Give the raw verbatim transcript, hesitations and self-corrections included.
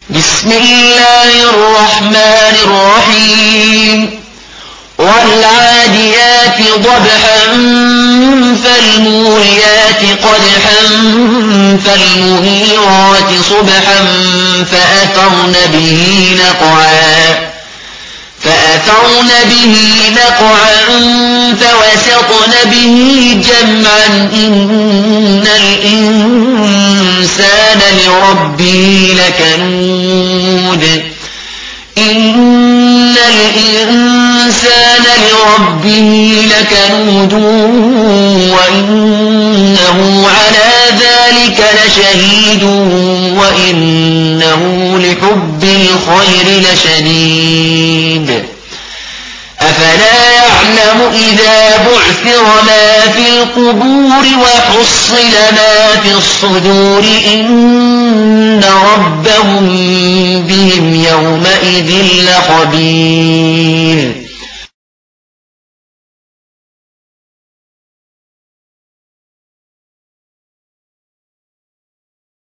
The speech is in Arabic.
بسم الله الرحمن الرحيم والعاديات ضبحا فالموريات قدحا فالمغيرات صبحا فأثرن به نقعا فأثرن به نقعا فوسطن به جمعا إن الإنسان لربه لكنود إن الإنسان لربه لكنود وإنه على ذلك لشهيد وإنه لحب الخير لشديد أفلا يعلم إذا بعثر ما في القبور وحصل ما في الصدور إن ربهم بهم يومئذ لخبير